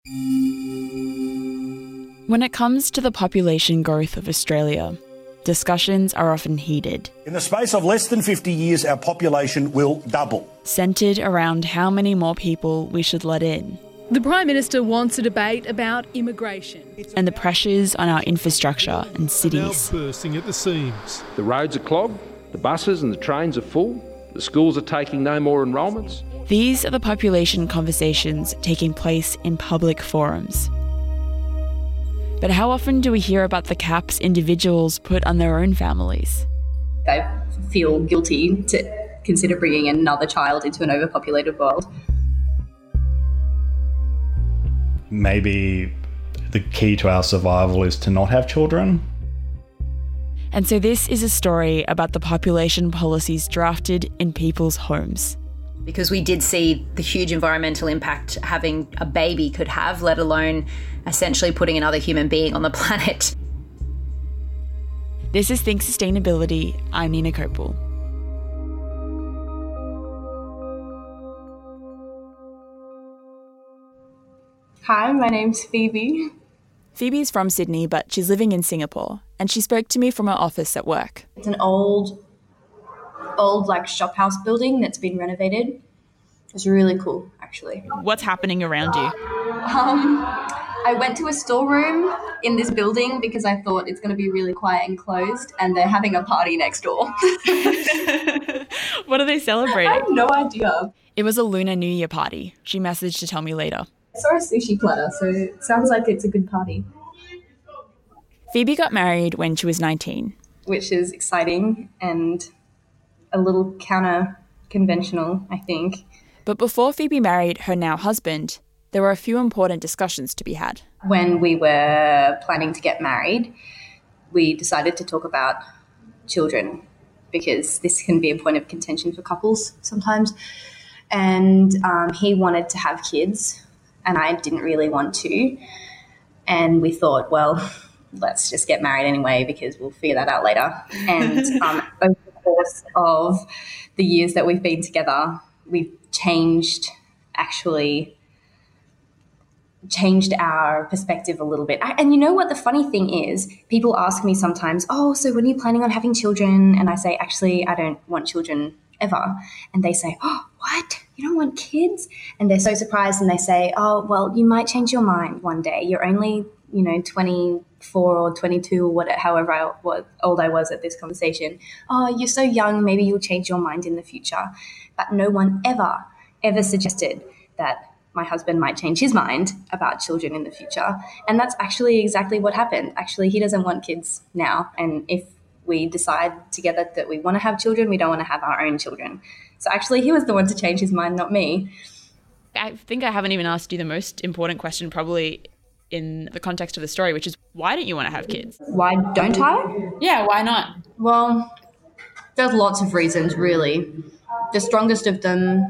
When it comes to the population growth of Australia, discussions are often heated. In the space of less than 50 years, our population will double. Centred around how many more people we should let in. The Prime Minister wants a debate about immigration. And the pressures on our infrastructure and cities. Now bursting at the seams. The roads are clogged, the buses and the trains are full, the schools are taking no more enrolments. These are the population conversations taking place in public forums. But how often do we hear about the caps individuals put on their own families? I feel guilty to consider bringing another child into an overpopulated world. Maybe the key to our survival is to not have children. And so this is a story about the population policies drafted in people's homes. Because we did see the huge environmental impact having a baby could have, let alone essentially putting another human being on the planet. This is Think Sustainability. I'm Nina Copel. Hi, my name's Phoebe. Phoebe's from Sydney, but she's living in Singapore, and she spoke to me from her office at work. It's an old like shop house building that's been renovated. It's really cool, actually. What's happening around you? I went to a storeroom in this building because I thought it's going to be really quiet and closed, and they're having a party next door. What are they celebrating? I have no idea. It was a Lunar New Year party. She messaged to tell me later. I saw a sushi platter, so it sounds like it's a good party. Phoebe got married when she was 19. Which is exciting and a little counter-conventional, I think. But before Phoebe married her now husband, there were a few important discussions to be had. When we were planning to get married, we decided to talk about children because this can be a point of contention for couples sometimes. And he wanted to have kids and I didn't really want to. And we thought, well, let's just get married anyway because we'll figure that out later. And over the course of the years that we've been together, we've changed our perspective a little bit. And you know what the funny thing is? People ask me sometimes, oh, so when are you planning on having children? And I say, actually, I don't want children ever. And they say, oh, what? You don't want kids? And they're so surprised and they say, oh, well, you might change your mind one day. You're only, 24 or 22 or whatever, however old I was at this conversation. Oh, you're so young, maybe you'll change your mind in the future. But no one ever suggested that my husband might change his mind about children in the future. And that's actually exactly what happened. Actually, he doesn't want kids now. And if we decide together that we want to have children, we don't want to have our own children. So actually, he was the one to change his mind, not me. I think I haven't even asked you the most important question probably in the context of the story, which is why don't you want to have kids? Why don't I? Yeah, why not? Well, there's lots of reasons, really. The strongest of them,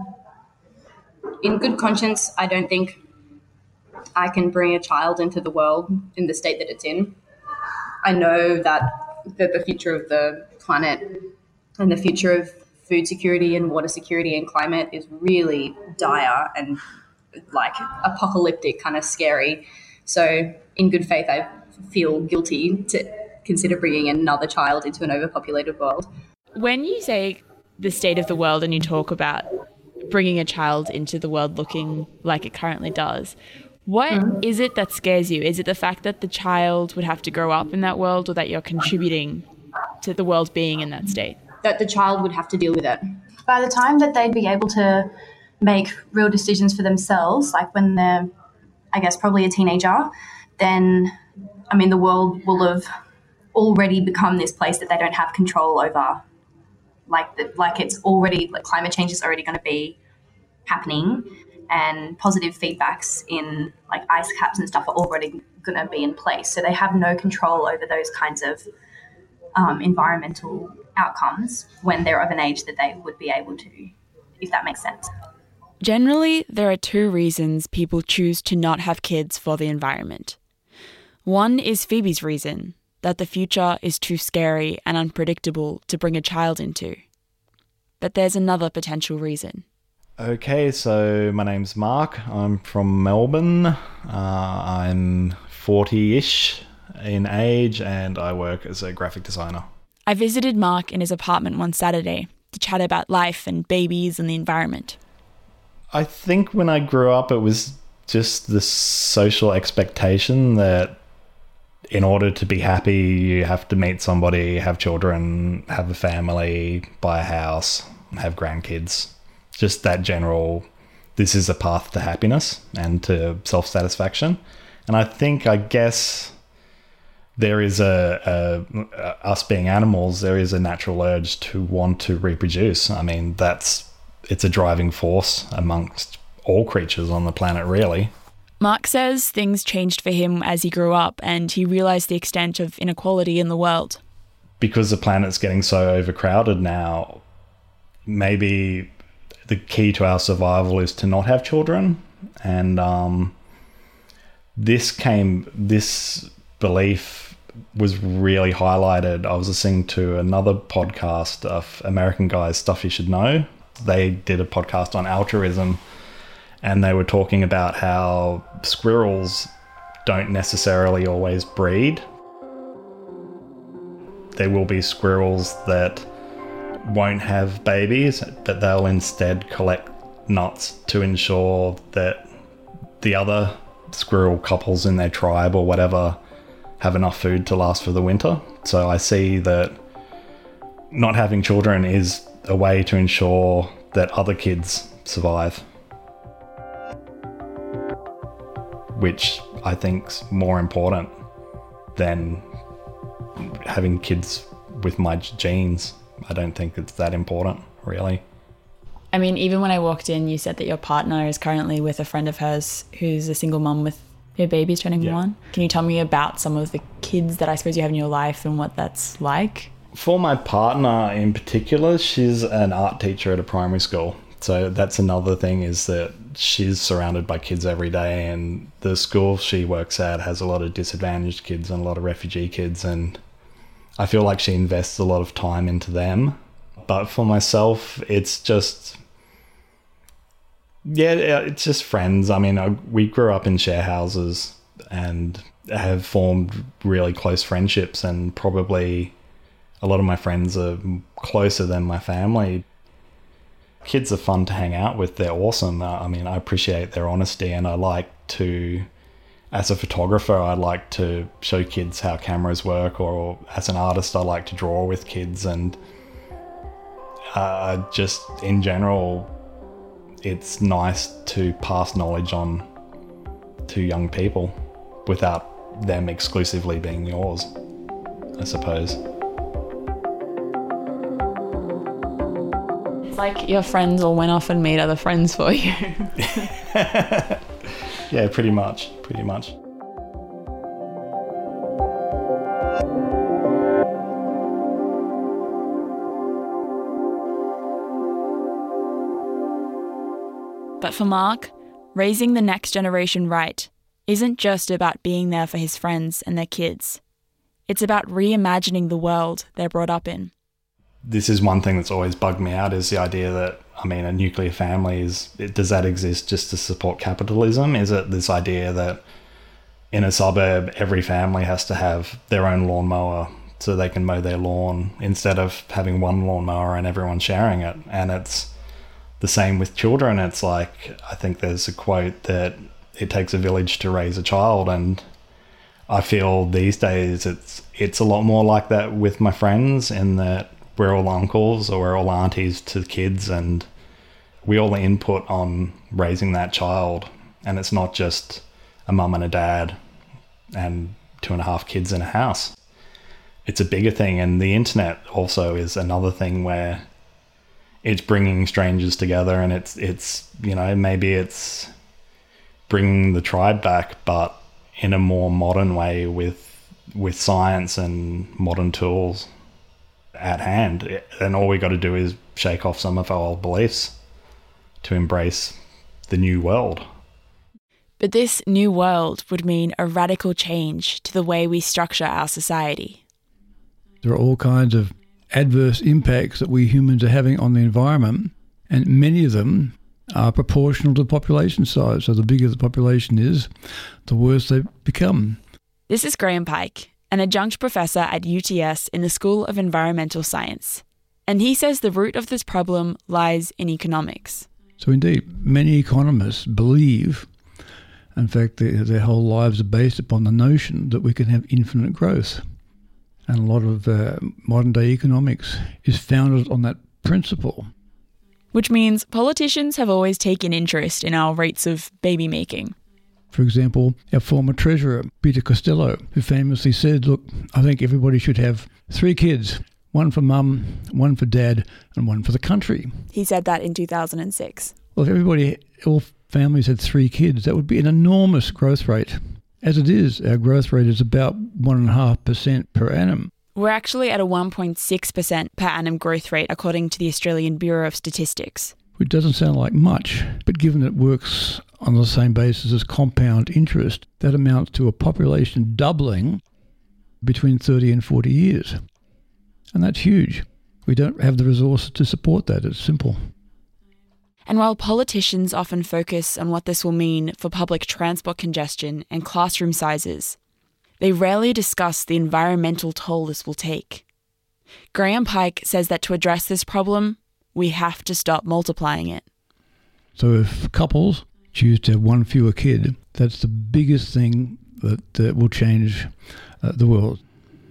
in good conscience, I don't think I can bring a child into the world in the state that it's in. I know that the future of the planet and the future of food security and water security and climate is really dire and like apocalyptic, kind of scary. So in good faith, I feel guilty to consider bringing another child into an overpopulated world. When you say the state of the world and you talk about bringing a child into the world looking like it currently does, what is it that scares you? Is it the fact that the child would have to grow up in that world or that you're contributing to the world being in that state? That the child would have to deal with it. By the time that they'd be able to make real decisions for themselves, like when they're, I guess, probably a teenager, then, the world will have already become this place that they don't have control over. Like it's already, like climate change is already going to be happening and positive feedbacks in like ice caps and stuff are already going to be in place. So they have no control over those kinds of environmental outcomes when they're of an age that they would be able to, if that makes sense. Generally, there are two reasons people choose to not have kids for the environment. One is Phoebe's reason, that the future is too scary and unpredictable to bring a child into. But there's another potential reason. Okay, so my name's Mark. I'm from Melbourne. I'm 40-ish in age, and I work as a graphic designer. I visited Mark in his apartment one Saturday to chat about life and babies and the environment. I think when I grew up, it was just the social expectation that in order to be happy, you have to meet somebody, have children, have a family, buy a house, have grandkids. Just that general, this is a path to happiness and to self-satisfaction. And I guess there is us being animals, there is a natural urge to want to reproduce. I mean, it's a driving force amongst all creatures on the planet, really. Mark says things changed for him as he grew up and he realised the extent of inequality in the world. Because the planet's getting so overcrowded now, maybe the key to our survival is to not have children. And this belief was really highlighted. I was listening to another podcast of American Guys, Stuff You Should Know. They did a podcast on altruism, and they were talking about how squirrels don't necessarily always breed. There will be squirrels that won't have babies, but they'll instead collect nuts to ensure that the other squirrel couples in their tribe or whatever have enough food to last for the winter. So I see that not having children is a way to ensure that other kids survive, which I think's more important than having kids with my genes. I don't think it's that important, really. I mean, even when I walked in, you said that your partner is currently with a friend of hers who's a single mum with her baby's turning 1. Can you tell me about some of the kids that I suppose you have in your life and what that's like? For my partner in particular, she's an art teacher at a primary school. So that's another thing, is that she's surrounded by kids every day, and the school she works at has a lot of disadvantaged kids and a lot of refugee kids, and I feel like she invests a lot of time into them. But for myself, it's just friends. I mean, we grew up in share houses and have formed really close friendships, and probably a lot of my friends are closer than my family. Kids are fun to hang out with. They're awesome. I mean, I appreciate their honesty, and I like to, as a photographer, I like to show kids how cameras work, or as an artist, I like to draw with kids, and just in general, it's nice to pass knowledge on to young people without them exclusively being yours, I suppose. It's like your friends all went off and made other friends for you. Yeah, pretty much. But for Mark, raising the next generation right isn't just about being there for his friends and their kids. It's about reimagining the world they're brought up in. This is one thing that's always bugged me out, is the idea that, I mean, a nuclear family does that exist just to support capitalism? Is it this idea that in a suburb, every family has to have their own lawnmower so they can mow their lawn, instead of having one lawnmower and everyone sharing it? And it's the same with children. It's like, I think there's a quote that it takes a village to raise a child, and I feel these days it's a lot more like that with my friends, in that we're all uncles or we're all aunties to kids, and we all input on raising that child. And it's not just a mum and a dad and 2.5 kids in a house. It's a bigger thing. And the internet also is another thing where it's bringing strangers together, and it's you know, maybe it's bringing the tribe back, but in a more modern way with science and modern tools at hand. And all we got to do is shake off some of our old beliefs to embrace the new world. But this new world would mean a radical change to the way we structure our society. There are all kinds of adverse impacts that we humans are having on the environment, and many of them are proportional to the population size. So the bigger the population is, the worse they become. This is Graham Pike, an adjunct professor at UTS in the School of Environmental Science. And he says the root of this problem lies in economics. So indeed, many economists believe, in fact, their whole lives are based upon the notion that we can have infinite growth. And a lot of modern-day economics is founded on that principle. Which means politicians have always taken interest in our rates of baby making. For example, our former treasurer, Peter Costello, who famously said, look, I think everybody should have 3 kids, one for mum, one for dad, and one for the country. He said that in 2006. Well, if all families had 3 kids, that would be an enormous growth rate. As it is, our growth rate is about 1.5% per annum. We're actually at a 1.6% per annum growth rate, according to the Australian Bureau of Statistics. Which doesn't sound like much, but given it works on the same basis as compound interest, that amounts to a population doubling between 30 and 40 years. And that's huge. We don't have the resources to support that. It's simple. And while politicians often focus on what this will mean for public transport congestion and classroom sizes, they rarely discuss the environmental toll this will take. Graham Pike says that to address this problem, we have to stop multiplying it. So if couples choose to have one fewer kid, that's the biggest thing that will change the world.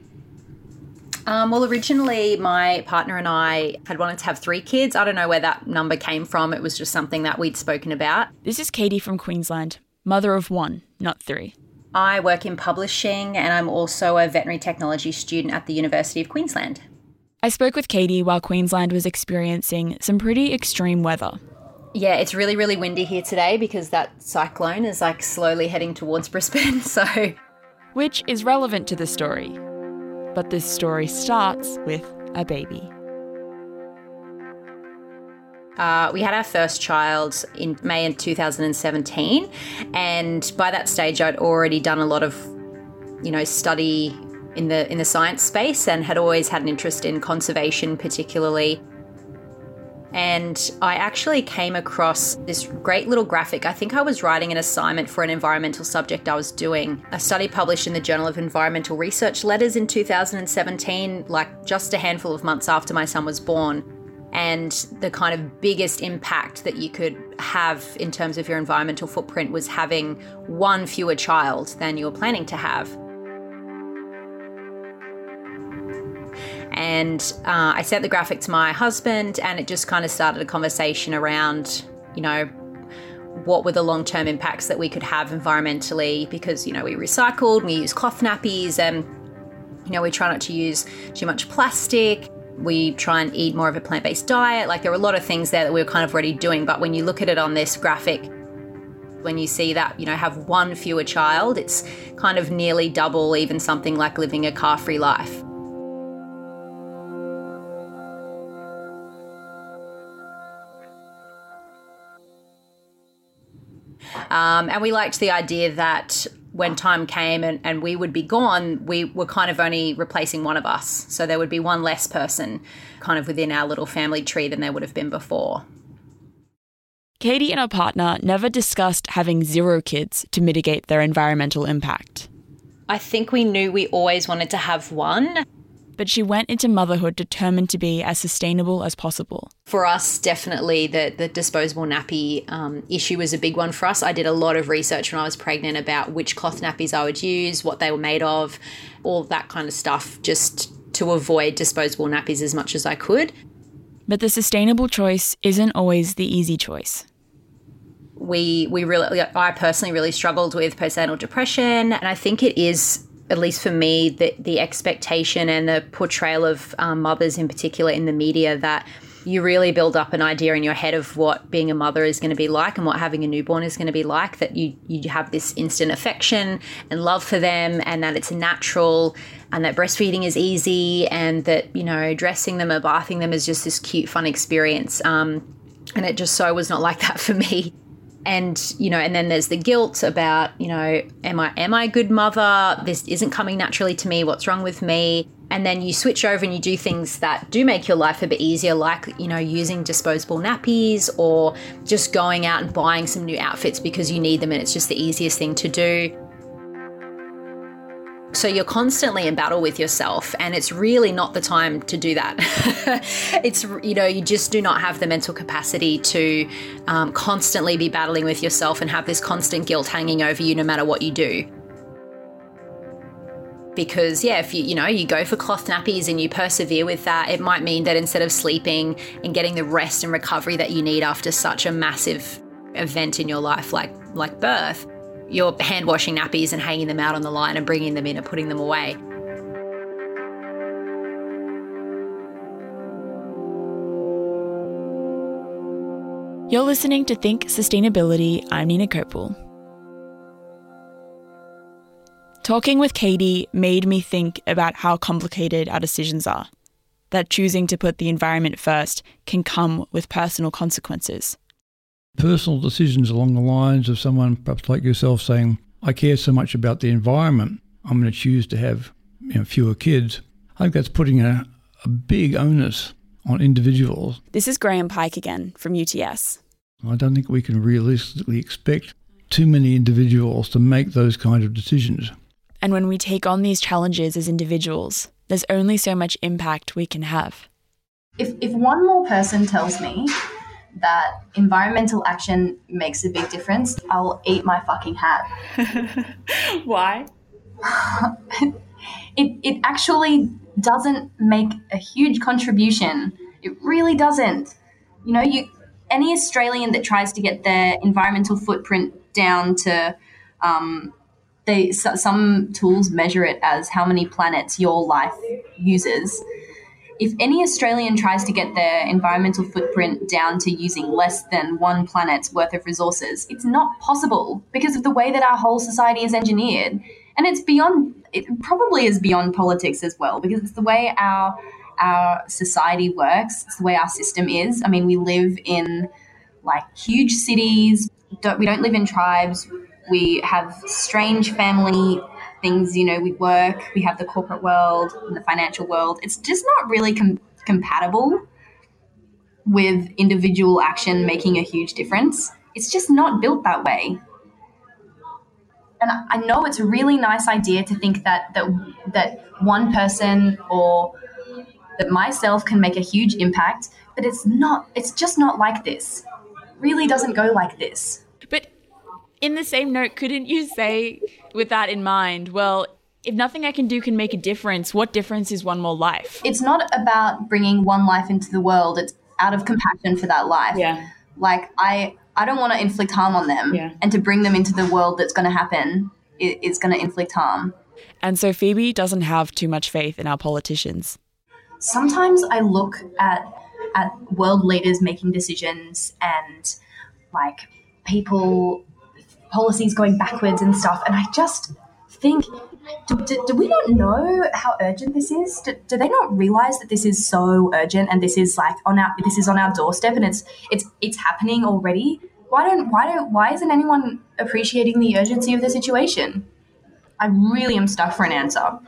Well, originally my partner and I had wanted to have 3 kids. I don't know where that number came from. It was just something that we'd spoken about. This is Katie from Queensland, mother of 1, not 3. I work in publishing and I'm also a veterinary technology student at the University of Queensland. I spoke with Katie while Queensland was experiencing some pretty extreme weather. Yeah, it's really, really windy here today because that cyclone is like slowly heading towards Brisbane, so... Which is relevant to the story. But this story starts with a baby. We had our first child in May of 2017, and by that stage I'd already done a lot of, study in the science space and had always had an interest in conservation particularly. And I actually came across this great little graphic. I think I was writing an assignment for an environmental subject I was doing. A study published in the Journal of Environmental Research Letters in 2017, like just a handful of months after my son was born. And the kind of biggest impact that you could have in terms of your environmental footprint was having 1 fewer child than you were planning to have. And I sent the graphic to my husband, and it just kind of started a conversation around, what were the long-term impacts that we could have environmentally, because, we recycled, we use cloth nappies, and, we try not to use too much plastic. We try and eat more of a plant-based diet. Like, there were a lot of things there that we were kind of already doing, but when you look at it on this graphic, when you see that, have 1 fewer child, it's kind of nearly double even something like living a car-free life. And we liked the idea that when time came and we would be gone, we were kind of only replacing one of us. So there would be one less person kind of within our little family tree than there would have been before. Katie and her partner never discussed having 0 kids to mitigate their environmental impact. I think we knew we always wanted to have 1. But she went into motherhood determined to be as sustainable as possible. For us, definitely the disposable nappy issue was a big one for us. I did a lot of research when I was pregnant about which cloth nappies I would use, what they were made of, all that kind of stuff, just to avoid disposable nappies as much as I could. But the sustainable choice isn't always the easy choice. I personally really struggled with postnatal depression, and I think it is, at least for me, the expectation and the portrayal of mothers in particular in the media, that you really build up an idea in your head of what being a mother is going to be like and what having a newborn is going to be like, that you have this instant affection and love for them, and that it's natural, and that breastfeeding is easy, and that, dressing them or bathing them is just this cute, fun experience. And it just so was not like that for me. And, and then there's the guilt about, am I a good mother? This isn't coming naturally to me. What's wrong with me? and then you switch over and you do things that do make your life a bit easier, like, you know, using disposable nappies or just going out and buying some new outfits because you need them and it's just the easiest thing to do. So you're constantly in battle with yourself, and it's really not the time to do that. It's, you know, you just do not have the mental capacity to constantly be battling with yourself and have this constant guilt hanging over you no matter what you do. Because, yeah, if you go for cloth nappies and you persevere with that, it might mean that instead of sleeping and getting the rest and recovery that you need after such a massive event in your life like birth, you're hand washing nappies and hanging them out on the line and bringing them in and putting them away. You're listening to Think Sustainability. I'm Nina Kopel. Talking with Katie made me think about how complicated our decisions are, that choosing to put the environment first can come with personal consequences. Personal decisions along the lines of someone perhaps like yourself saying, I care so much about the environment, I'm going to choose to have fewer kids. I think that's putting a big onus on individuals. This is Graham Pike again from UTS. I don't think we can realistically expect too many individuals to make those kind of decisions. And when we take on these challenges as individuals, there's only so much impact we can have. If one more person tells me that environmental action makes a big difference, I'll eat my fucking hat. Why? It actually doesn't make a huge contribution. It really doesn't. You know, any Australian that tries to get their environmental footprint down to, some tools measure it as how many planets your life uses. If any Australian tries to get their environmental footprint down to using less than one planet's worth of resources, it's not possible because of the way that our whole society is engineered. And it probably is beyond politics as well, because it's the way our society works. It's the way our system is. I mean, we live in like huge cities. We don't live in tribes. We have strange family things, you know, we work, we have the corporate world and the financial world. It's just not really compatible with individual action making a huge difference. It's just not built that way. And I know it's a really nice idea to think that one person or that myself can make a huge impact, but it's just not like this. It really doesn't go like this. But in the same note, couldn't you say, with that in mind, well, if nothing I can do can make a difference, what difference is one more life? It's not about bringing one life into the world. It's out of compassion for that life. Yeah. Like, I don't want to inflict harm on them. Yeah. And to bring them into the world that's going to happen is going to inflict harm. And so Phoebe doesn't have too much faith in our politicians. Sometimes I look at world leaders making decisions and, like, policies going backwards and stuff, and I just think, do we not know how urgent this is? Do they not realize that this is so urgent and this is like on our doorstep and it's happening already? Why isn't anyone appreciating the urgency of the situation? I really am stuck for an answer.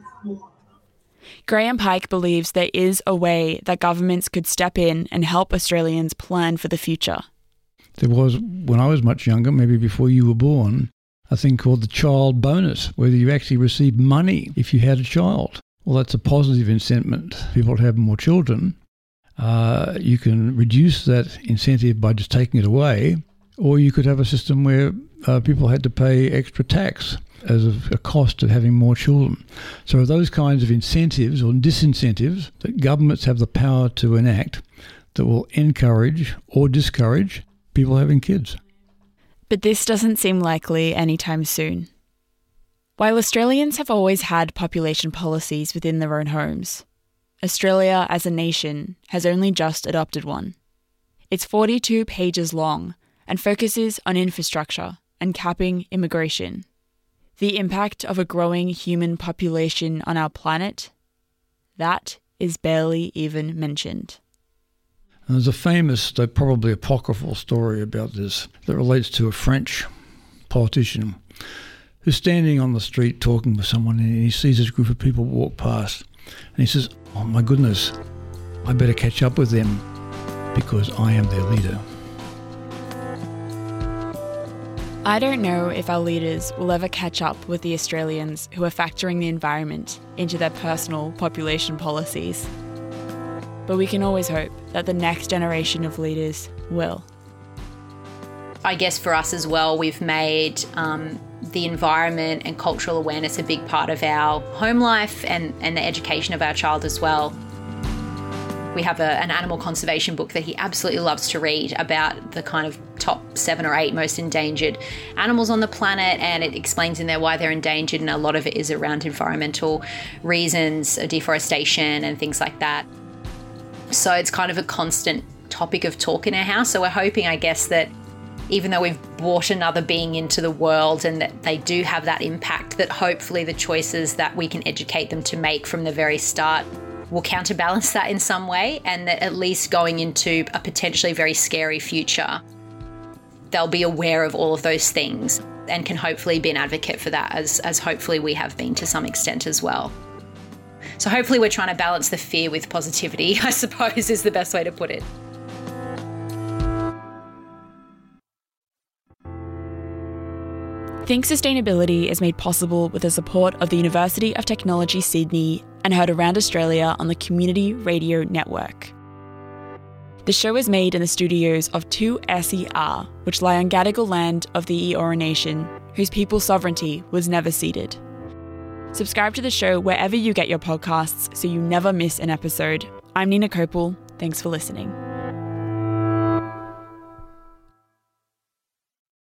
Graham Pike believes there is a way that governments could step in and help Australians plan for the future. There was, when I was much younger, maybe before you were born, a thing called the child bonus, where you actually received money if you had a child. Well, that's a positive incentive for people to have more children. You can reduce that incentive by just taking it away, or you could have a system where people had to pay extra tax as a cost of having more children. So those kinds of incentives or disincentives that governments have the power to enact that will encourage or discourage people having kids. But this doesn't seem likely anytime soon. While Australians have always had population policies within their own homes, Australia as a nation has only just adopted one. It's 42 pages long and focuses on infrastructure and capping immigration. The impact of a growing human population on our planet, that is barely even mentioned. And there's a famous, though probably apocryphal story about this that relates to a French politician who's standing on the street talking with someone, and he sees this group of people walk past. And he says, oh my goodness, I better catch up with them because I am their leader. I don't know if our leaders will ever catch up with the Australians who are factoring the environment into their personal population policies. But we can always hope that the next generation of leaders will. I guess for us as well, we've made the environment and cultural awareness a big part of our home life and the education of our child as well. We have an animal conservation book that he absolutely loves to read about the kind of top 7 or 8 most endangered animals on the planet, and it explains in there why they're endangered, and a lot of it is around environmental reasons, deforestation and things like that. So it's kind of a constant topic of talk in our house. So we're hoping, I guess, that even though we've brought another being into the world and that they do have that impact, that hopefully the choices that we can educate them to make from the very start will counterbalance that in some way, and that at least going into a potentially very scary future, they'll be aware of all of those things and can hopefully be an advocate for that, as hopefully we have been to some extent as well. So hopefully we're trying to balance the fear with positivity, I suppose is the best way to put it. Think Sustainability is made possible with the support of the University of Technology Sydney and heard around Australia on the Community Radio Network. The show is made in the studios of 2SER, which lie on Gadigal land of the Eora Nation, whose people's sovereignty was never ceded. Subscribe to the show wherever you get your podcasts so you never miss an episode. I'm Nina Kopel. Thanks for listening.